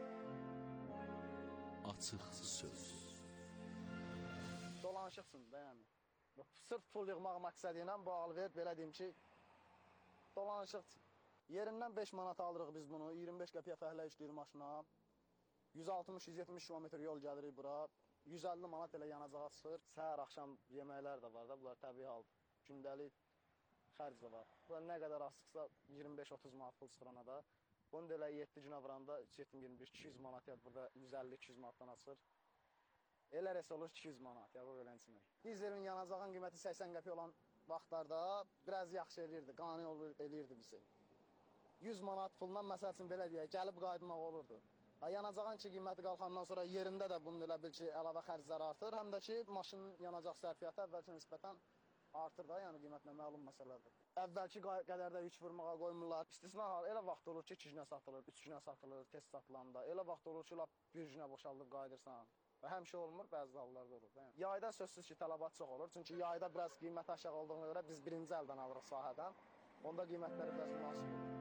Açıq söz. Dolanışıqsın da yəni. Sırf pul yığmaq məqsədi ilə bu alver belə deyim ki, dolanışıq. Yerindən 5 manat alırıq biz bunu, 25 qəpiyə fəhlə işləyir maşına. 160-170 kilometr yol gəlirik bura. 150 manat elə yanacağa çıxır. Səhər axşam yeməklər də var da, bunlar təbii haldır. Gündəlik xərc də var. Bunlar nə qədər az çıxsa 25-30 manat pul çıxır ona da. Bunu da elə 7 günə vuranda 7-21-200 manat ya burada 150-200 manatdan açır. Elə rəsə olur 200 manat ya bu beləncə. Dizelin yanacağın qiyməti 80 qəpiyə olan vaxtlarda biraz yaxşı eləyirdi, qani eləyirdi bizi. 100 manat pulla məsəl üçün belə deyək, gəlib qayıtmaq olurdu. Yanacağın ki qiyməti qalxandan sonra yerində də bunun elə bil ki əlavə xərclər artır, həm də ki maşının yanacaq sərfiyyatı əvvəlki nisbətən artır da, yəni qiymətlə məlum məsələdir. Əvvəlki qədərdə yük vurmağa qoymurlar. İstisna hal elə vaxt olur ki 2 günə satılır, 3 günə satılır, tez satılanda. Elə vaxt olur ki, bir günə boşaldıb qayıdırsan. Və həmişə olmur, bəzi hallarda olur da. Yəni. Yayda sözsüz ki, tələbat çox olur. Çünki yayda biraz qiymət aşağı olduğuna görə biz birinci əldən alırıq sahədən. Onda qiymətləri biraz münasib olur.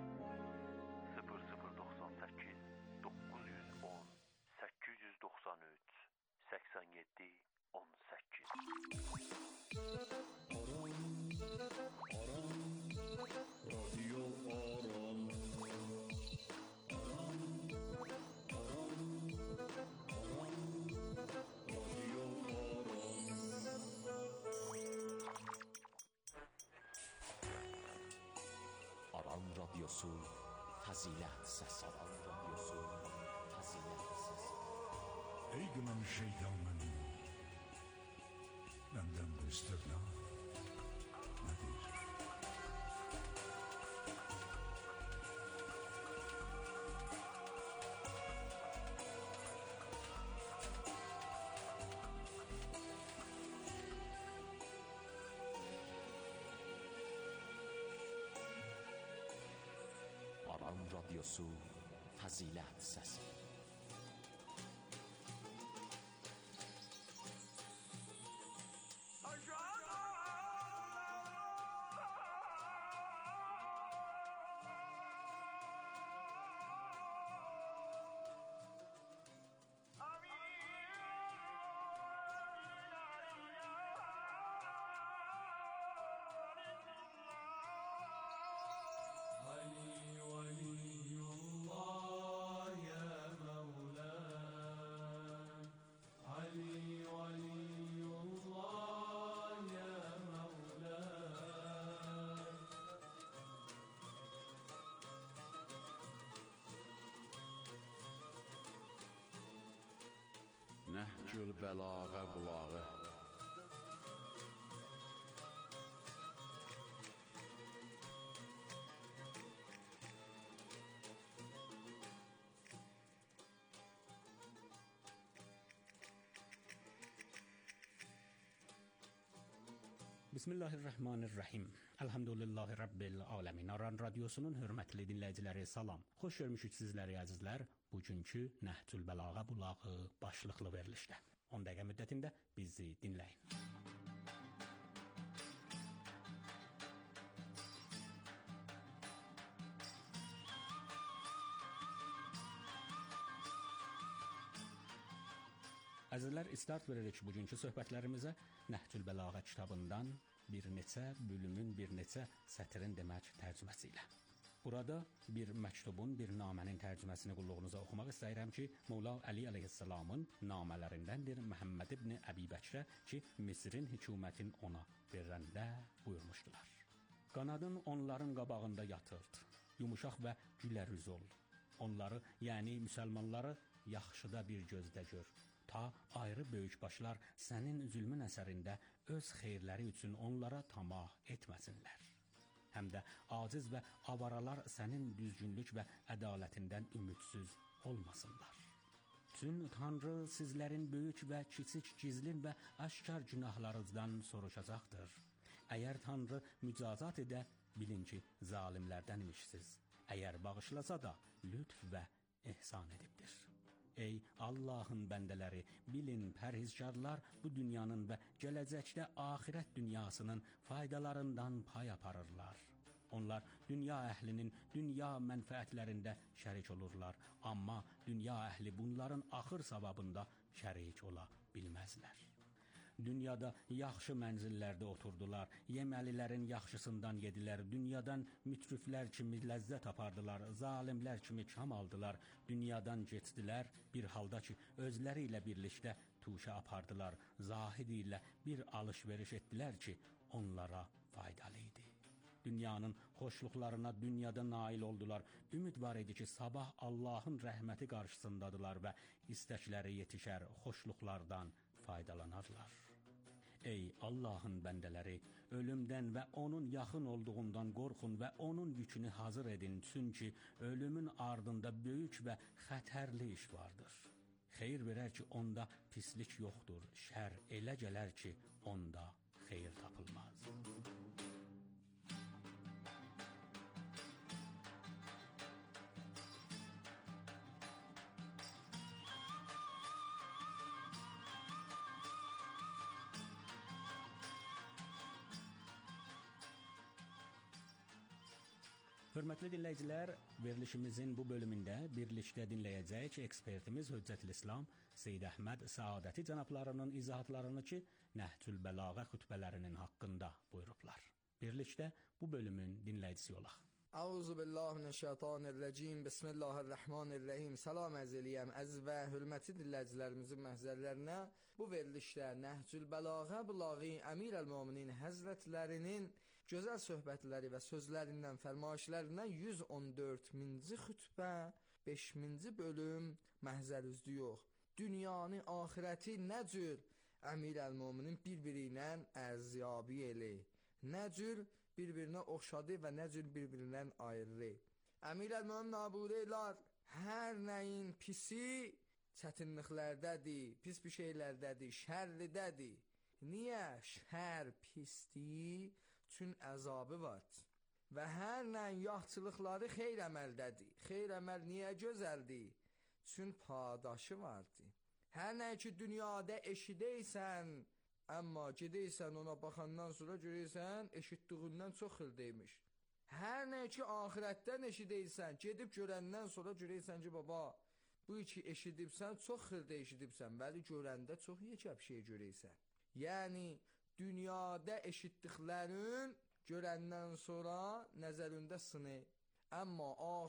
0098 910 893 87 18. Aran, Radyo Aran. Radyosu Fəzilət Səsi. Aran Radyosu Fəzilət Səsi. Ey günahı şeytanın, benden bu istirna nedir? Aran Radyosu Fəzilət Səsi. Nəhcül Bəlağə bulağı. Bismillahirrahmanirrahim. Elhamdülillahi Rabbil alemin. Aran Radyosu'nun hürmetli dinleyicileri salam. Hoş görmüşük sizleri azizler. Bugünkü Nəhcül Bəlağə bulağı başlıqlı verilişdə. 10 dəqiqə müddətində bizi dinləyin. Əzizlər, istart veririk bugünkü söhbətlərimizə Nəhcül Bəlağə kitabından bir neçə bölümün, bir neçə sətrin demək tərcüməsi ilə. Burada bir məktubun, bir namənin tərcüməsini qulluğunuza oxumaq istəyirəm ki, Mevla Əli əleyhissalamın namələrindəndir Məhəmməd ibn Əbi Bəkrə ki, Misrin hökumətin ona verəndə buyurmuşdular. Qanadın onların qabağında yatırdı, yumuşaq və gülərüz ol. Onları, yəni müsəlmanları yaxşıda bir gözdə gör. Ta ayrı böyükbaşlar sənin zülmün əsərində öz xeyirləri üçün onlara tamah etməsinlər. Həm də aciz və avaralar sənin düzgünlük və ədalətindən ümidsiz olmasınlar. Çün Tanrı sizlərin böyük və kiçik, gizlin və aşkar günahlarınızdan soruşacaqdır. Əgər Tanrı mücazat edə, bilin ki, zalimlərdənmişsiz. Əgər bağışlasa da, lütf və ehsan edibdir. Ey Allahın bəndələri, bilin pərhizkarlar bu dünyanın və gələcəkdə axirət dünyasının faydalarından pay aparırlar. Onlar dünya əhlinin dünya mənfəətlərində şərik olurlar, amma dünya əhli bunların axır savabında şərik ola bilməzlər. Dünyada yaxşı mənzillərdə oturdular, yeməlilərin yaxşısından yedilər, dünyadan mütriflər kimi ləzzət apardılar, zalimlər kimi kam aldılar, dünyadan keçdilər, bir halda ki, özləri ilə birlikdə tuşa apardılar, zahid ilə bir alış-veriş etdilər ki, onlara faydalı idi. Dünyanın xoşluqlarına dünyada nail oldular, ümid var idi ki, sabah Allahın rəhməti qarşısındadılar və istəkləri yetişər, xoşluqlardan faydalanarlar. Ey Allahın bəndələri, ölümdən və onun yaxın olduğundan qorxun və onun yükünü hazır edin, çünki ölümün ardında böyük və xətərli iş vardır. Xeyir verər ki, onda pislik yoxdur, şər elə gələr ki, onda xeyir tapılmaz. Hörmətli dinləyicilər, verilişimizin bu bölümündə birlikdə dinləyəcəyik ekspertimiz Hüccətülislam Seyyid Əhməd Səadəti cənablarının izahatlarını ki, Nəhcül Bəlağə xütbələrinin haqqında buyurublar. Birlikdə bu bölümün dinləyicisi olaq. Euzubillahimineşşeytanirracim. Bismillahirrahmanirrahim. Salam əzəliyəm. Əziz və hörmətli dinləyicilərimizin məhzərlərinə bu verilişdə Nəhcül Bəlağə bulağı Əmir əl-Möminin həzrətlərinin gözəl söhbətləri və sözlərindən, fərmayişlərindən 114-ci xütbə, 5-ci bölüm məhzərüzdü yox. Dünyanı, ahirəti nə cür Əmir-əl-Möminin bir-biri ilə ərziyabi eli, nə cür bir-birinə oxşadı və nə cür bir-birindən ayrı. Əmir-əl-Mömin abudeylər, hər nəyin pisi çətinliklərdədir, pis bir şeylərdədir, şərridədir. Niyə şər pisdir? Çün əzabı var. Və hər nəyin yaxçılıqları xeyr əməldədir. Xeyr əməl niyə gözəldir? Çün padaşı vardır. Hər nə ki dünyada eşidəysən, amma gedəysən ona baxandan sonra görəysən, eşitdiğindən çox xırdaymış. Hər nə ki ahirətdən eşidəysən, gedib görəndən sonra görəysən ki, baba, bu iki eşidibsən, çox xırda eşidibsən, bəli görəndə çox yekəb şey görəysən. Yəni, dünyada eşitdiklərin görəndən sonra nəzərində sınır. Amma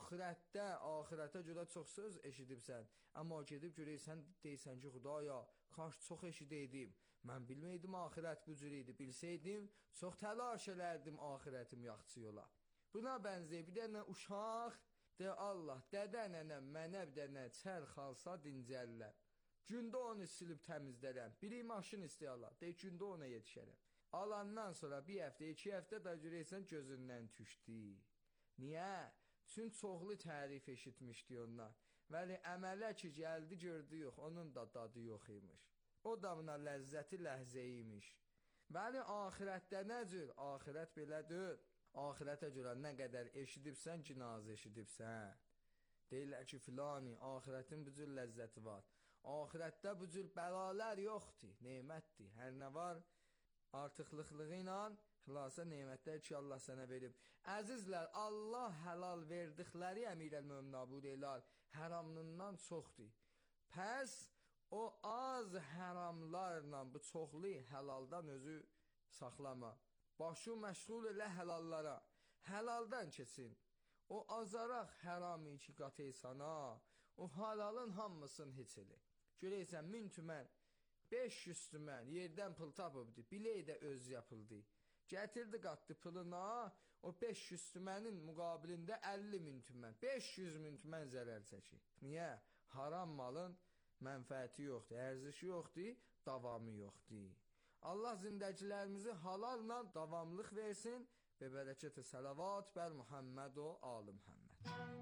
axirətə görə çox söz eşidibsən. Amma gedib görəysən, deysən ki, Xudaya, kaş çox eşidəydim. Mən bilməydim axirət bu cür idi. Bilsəydim, çox təlaş elərdim axirətim yaxçı yola. Buna bənzək bir dənə uşaq, de Allah, dədə nənəm mənə bir dənə çərx alsa dincəllər. Gündə onu silib təmizlərəm. Biri maşın istəyərlər, de gündə ona yetişərəm. Alandan sonra bir həftə, 2 həftə da görəysən gözündən düşdü. Niyə? Çün çoxlu tərif eşitmişdi onlar. Vəli əmələ ki gəldi gördü yox, onun da dadı yox imiş. O da buna ləzzəti ləhzə imiş. Vəli axirətdə nə cür? Axirət belədir. Axirətə görə nə qədər eşidibsən ki, naz eşidibsən. Deyirlər ki, filani, axirətin bu cür ləzzəti var. Axirətdə bu cür bəlalər yoxdur, nemətdir. Hər nə var, artıqlıqlığı ilə xilasa nemətlər ki, Allah sənə verib. Əzizlər, Allah həlal verdikləri Əmir-əl-Mömin abudeylər həramlından çoxdur. Pəs o az həramlarla bu çoxlu həlaldan özü saxlama. Başı məşğul elə həlallara. Həlaldan keçin. O azaraq həramı ki qatəysana, o halalın hamısını heç elə. Görəysən 1000 tümən, 500 tümən yerdən pul tapıbdı, biləy də öz yapıldı. Gətirdi qatdı puluna, o 500 tümənin müqabilində 50.000 tümən, 500.000 tümən zərər çəkir. Niyə? Haram malın mənfəəti yoxdur, ərzişi yoxdur, davamı yoxdur. Allah zindəcilərimizi halalla davamlıq versin və bərəkət-i salavat bər Muhammed o Ali Muhammed.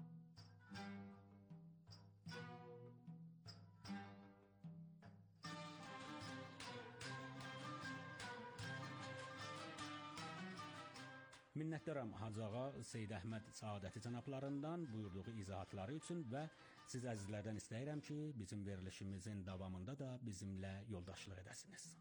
Minnətdaram Hacı ağa Seyid Əhməd Saadəti cənablarından buyurduğu izahatları üçün və siz əzizlərdən istəyirəm ki, bizim verilişimizin davamında da bizimlə yoldaşlıq edəsiniz.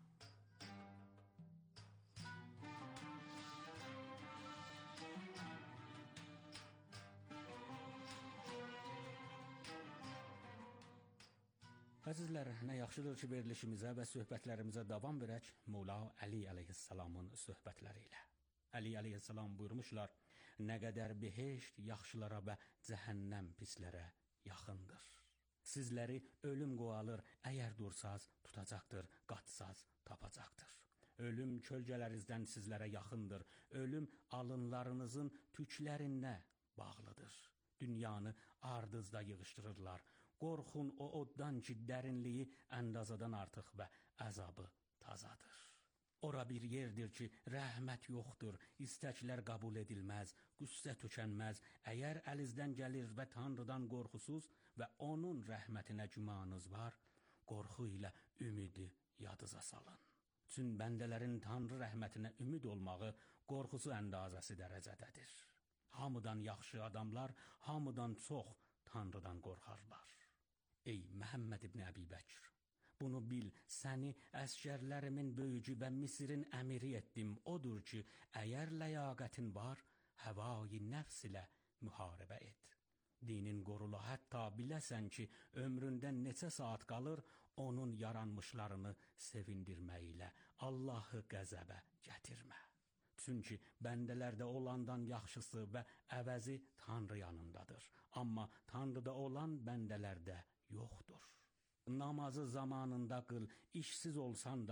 Əzizlər, nə yaxşıdır ki, verilişimizə və söhbətlərimizə davam verək Mola Əli əleyhissalamın söhbətləri ilə. Əli əleyhissalam buyurmuşlar, nə qədər behişt yaxşılara və cəhənnəm pislərə yaxındır. Sizləri ölüm qovalır, əgər dursaz tutacaqdır, qatsaz tapacaqdır. Ölüm kölgələrinizdən sizlərə yaxındır, ölüm alınlarınızın tüklərinə bağlıdır. Dünyanı ardızda yığışdırırlar, qorxun o oddan ki, dərinliyi əndazadan artıq və əzabı tazadır. Ora bir yerdir ki, rəhmət yoxdur, istəklər qəbul edilməz, qüssə tökənməz, əgər əlinizdən gəlir və Tanrıdan qorxusuz və onun rəhmətinə gümanınız var, qorxu ilə ümidi yadınıza salın. Çün bəndələrin Tanrı rəhmətinə ümid olmağı qorxusu əndazəsi dərəcədədir. Hamıdan yaxşı adamlar, hamıdan çox Tanrıdan qorxarlar. Ey Məhəmməd ibn Əbi Bəkr! Bunu bil, səni əskərlərimin böyücü və Misirin əmiri etdim. Odur ki, əgər ləyaqətin var, həvai nəfs ilə müharibə et. Dinin qorula, hətta biləsən ki, ömründə neçə saat qalır, onun yaranmışlarını sevindirməklə Allahı qəzəbə gətirmə. Çünki bəndələrdə olandan yaxşısı və əvəzi Tanrı yanındadır. Amma Tanrıda olan bəndələrdə yoxdur. Namazı zamanında qıl, işsiz olsan da,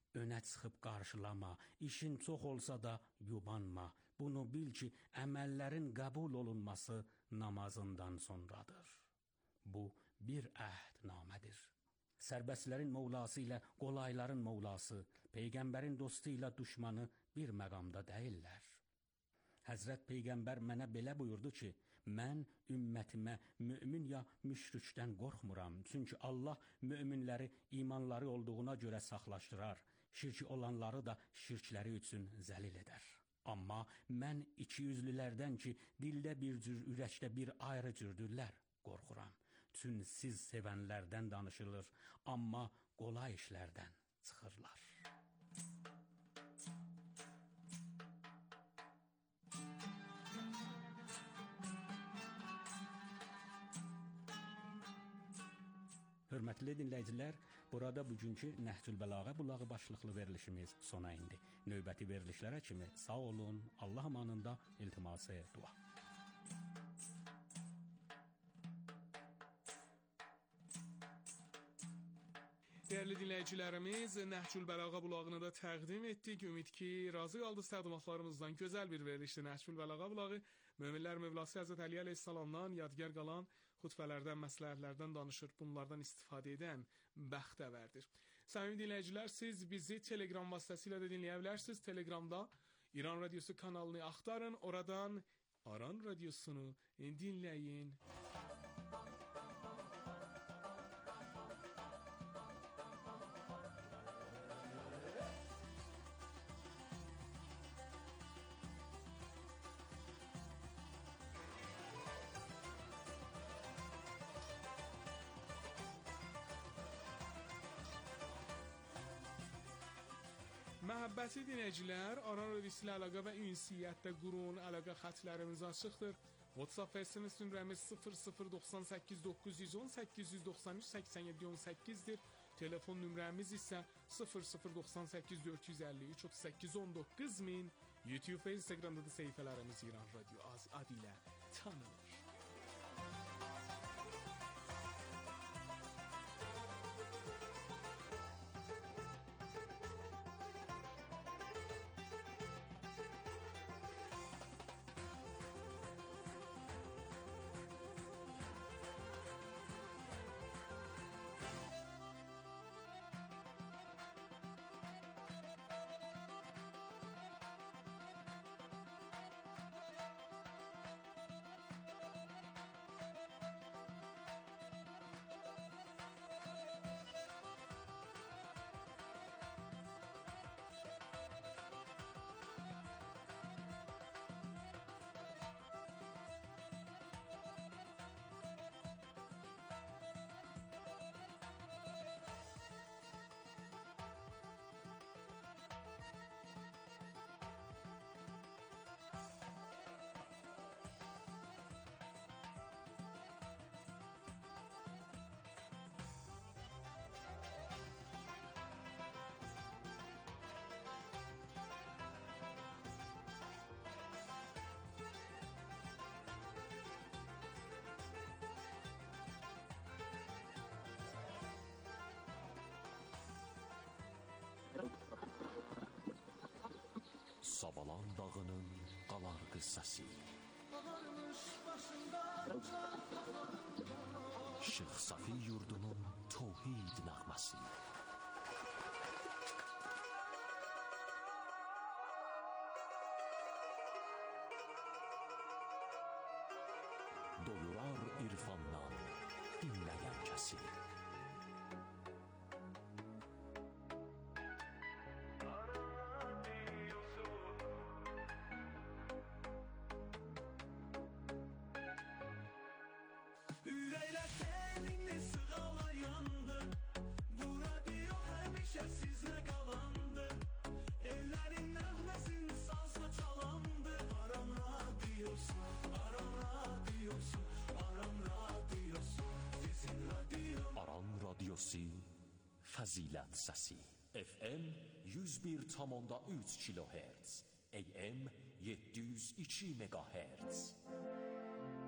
önə çıxıb qarşılama, işin çox olsa da yubanma. Bunu bil ki, əməllərin qəbul olunması namazından sonradır. Bu bir əhdnamədir. Sərbəstlərin Mövlası ilə qolayların Mövlası, Peyğəmbərin dostu ilə düşmanı bir məqamda deyillər. Həzrət Peyğəmbər mənə belə buyurdu ki, mən ümmətimə mömin ya müşrikdən qorxmuram. Çünki Allah möminləri imanları olduğuna görə saxlaşdırar, şirki olanları da şirkləri üçün zəlil edər. Amma mən ikiyüzlülərdən ki, dildə bir cür, ürəkdə bir ayrı cürdürlər, qorxuram. Çünki siz sevənlərdən danışılır, amma qolay işlərdən çıxırlar. Hörmətli dinləyicilər, burada bugünkü Nəhcül Bəlağə bulağı başlıqlı verilişimiz sona indi. Növbəti verilişlərə kimi sağ olun, Allah amanında, iltiması dua. Dəyərli dinləyicilərimiz, Nəhcül Bəlağə bulağını da təqdim etdik. Ümid ki, razı qaldınız təqdimatlarımızdan. Gözəl bir verilişdir Nəhcül Bəlağə bulağı. Möminlər Mövlası Həzrət Əli əleyhissalamdan yadgar qalan xutbələrdən, məsləhətlərdən danışır, bunlardan istifadə edən bəxtəvərdir. Səmimi dinləyicilər, siz bizi Telegram vasitəsilə də dinləyə bilərsiniz. Telegramda İran Radiosu kanalını axtarın, oradan Aran Radiosunu dinləyin. Məhəbbəti dinləyicilər, Aran Radiosu ilə əlaqə və ünsiyyətdə qurun əlaqə xətlərimiz açıqdır. WhatsApp və SMS nömrəmiz 0098 910 893 87 18-dir. Telefon nömrəmiz isə 0098 453 38 19000. YouTube və Instagramda da səhifələrimiz İran Radio adı ilə tanınır. Sabalan dağının qalar qıssası, Şeyx Safi yurdunun tövhid nəğməsi, doyurar irfandan dinləyən kəsi. Fəzilət səsi FM 101,3 kHz AM 702 MHz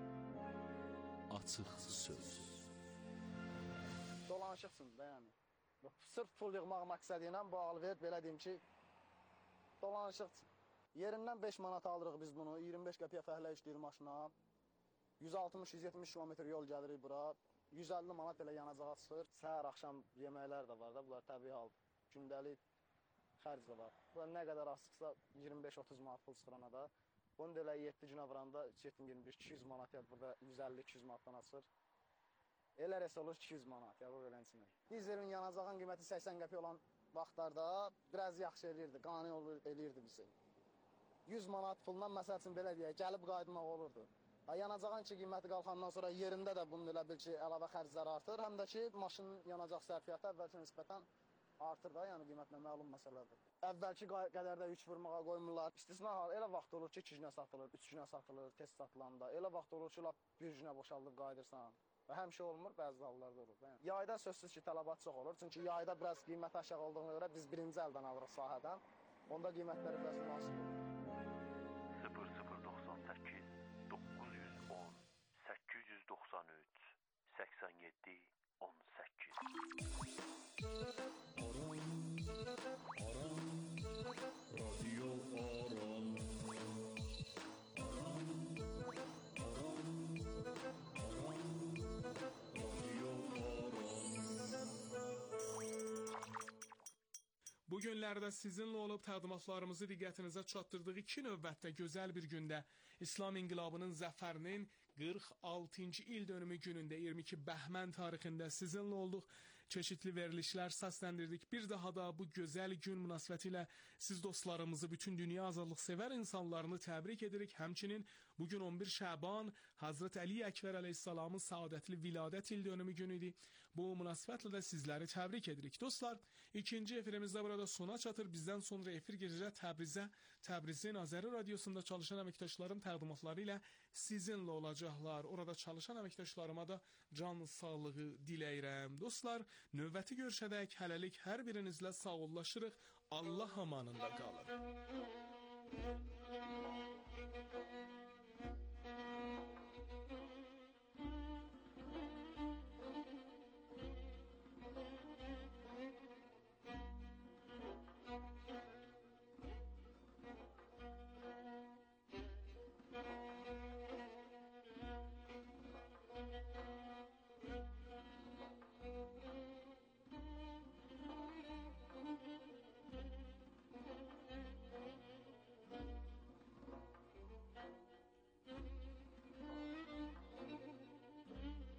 Açıq söz. Dolanışıqsınız da yəni. Sırf pul yığmaq məqsədi ilə bu alver belə deyim ki, dolanışıq yerindən 5 manat alırıq biz bunu, 25 qəpiyə fəhlə işləyir maşına. 160-170 kilometr yol gəlirik bura. 150 manat belə yanacağa çıxır. Səhər axşam yeməklər də var da, bunlar təbii hal. Gündəlik xərc də var. Bu nə qədər az çıxsa 25-30 manat pul çıxır ona da. Bunu da elə 7 günə vuranda 7-21-200 manat ya burada 150-200 manatdan açır. Elə rəs olur 200 manat ya bu beləncə. Dizelin yanacağın qiyməti 80 qəpiyə olan vaxtlarda biraz yaxşı eləyirdi, qane eləyirdi bizi. 100 manat pulla məsəl üçün belə deyək, gəlib qayıtmaq olurdu. Yanacağın ki qiyməti qalxandan sonra yerində də bunun elə bil ki əlavə xərclər artır, həm də ki maşının yanacaq sərfiyyatı əvvəlki nisbətən artır da, yəni qiymətlə məlum məsələdir. Əvvəlki qədərdə yük vurmağa qoymurlar. İstisna hal elə vaxt olur ki 2 günə satılır, 3 günə satılır, tez satılanda. Elə vaxt olur ki lap 1 günə boşaldıb qayıdırsan. Və həmişə olmur, bəzi hallarda olur. Yəni yayda sözsüz ki tələbat çox olur. Çünki yayda biraz qiymət aşağı olduğuna görə biz birinci əldən alırıq sahədən. Onda qiymətləri biraz münasib olur. 0098 910 893 87 18 رادیو آرام Bu günlərdə sizinlə olub təqdimatlarımızı diqqətinizə çatdırdıq. 2 növbətdə gözəl bir gündə İslam İnqilabının zəfərinin 46-cı il dönümü günündə 22 Bəhmən tarixində sizinlə olduq. Çeşitli verilişlər səsləndirdik. Bir daha da bu gözəl gün münasibətilə siz dostlarımızı, bütün dünya azadlıq sevər insanlarını təbrik edirik. Həmçinin bugün 11 Şaban Hazreti Ali Əkbər əleyhissalamın səadətli viladət il dönümü günüdür. Bu münasibətlə də sizləri təbrik edirik. Dostlar, ikinci efirimizdə burada sona çatır. Bizdən sonra efir gecə Təbrizin Azəri Radiosunda çalışan əməkdaşların təqdimatları ilə sizinlə olacaqlar. Orada çalışan əməkdaşlarıma da can sağlığı diləyirəm. Dostlar, növbəti görüşədək hələlik hər birinizlə sağollaşırıq. Allah amanında qalın.